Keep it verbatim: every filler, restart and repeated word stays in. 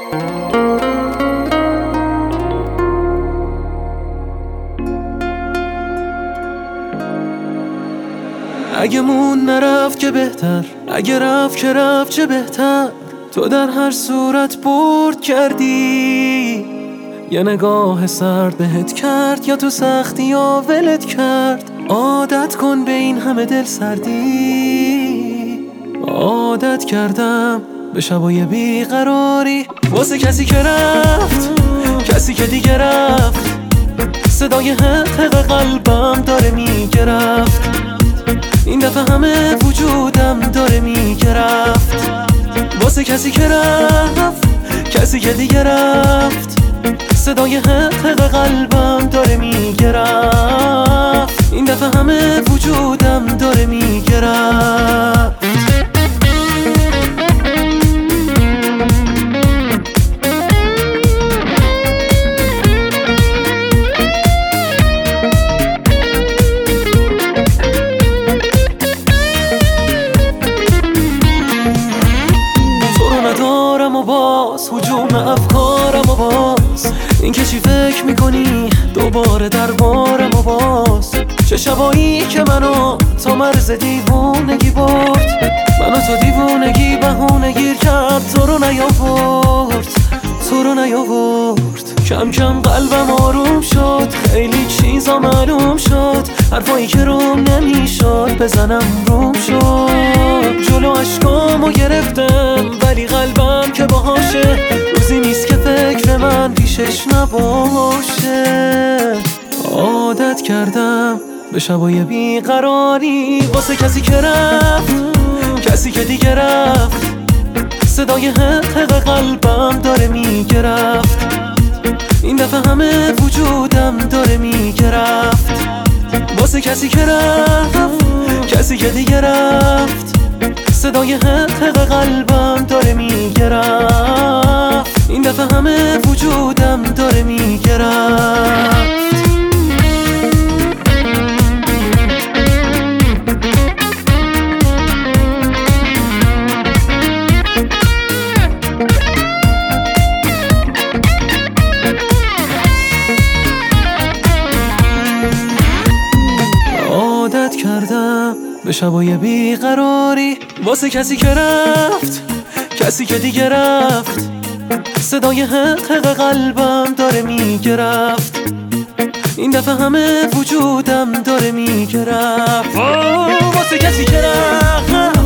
اگه مون نرفت که بهتر، اگه رفت که رفت چه بهتر. تو در هر صورت برد کردی، یه نگاه سرد بهت کرد، یا تو سختی یا ولت کرد. عادت کن به این همه دل سردی. عادت کردم به شبای بیقراری، واسه کسی که رفت، کسی که دیگه رفت. صدای حق قلبم داره میگرفت، این دفعه همه وجودم داره میگرفت. واسه کسی که رفت، کسی که دیگه رفت. صدای حق قلبم داره میگرفت، این دفعه همه وجودم داره میگرفت. ندارم و باز هجوم افکارم و باز این که چی فکر میکنی دوباره دربارم و باز. چه شبایی که منو تا مرز دیوونگی برد، منو تا دیوونگی بهونه گیر کرد. تو رو نیاورد، تو رو نیاورد. کم کم قلبم آروم شد، خیلی چیزا معلوم شد. حرفایی که روم نمیشد بزنم روم شد. جلو عشقامو گرفتم ولی قلبم که باهاشه. روزی نیست که فکر من پیشش نباشه. عادت کردم به شبای بیقراری، واسه کسی که رفت، کسی که دیگه رفت. صدای حق قلبم داره میگرفت، این دفعه همه وجودم داره میگرفت. واسه کسی که رفت، کسی که دیگه رفت. صدای حق قلبم داره میگرفت، این دفعه همه وجودم داره میگرفت. عادت کردم به شبای بیقراری، واسه کسی که رفت، کسی که دیگه رفت. صدای حق قلبم داره میگرفت، این دفعه همه وجودم داره میگرفت. واسه کسی که رفت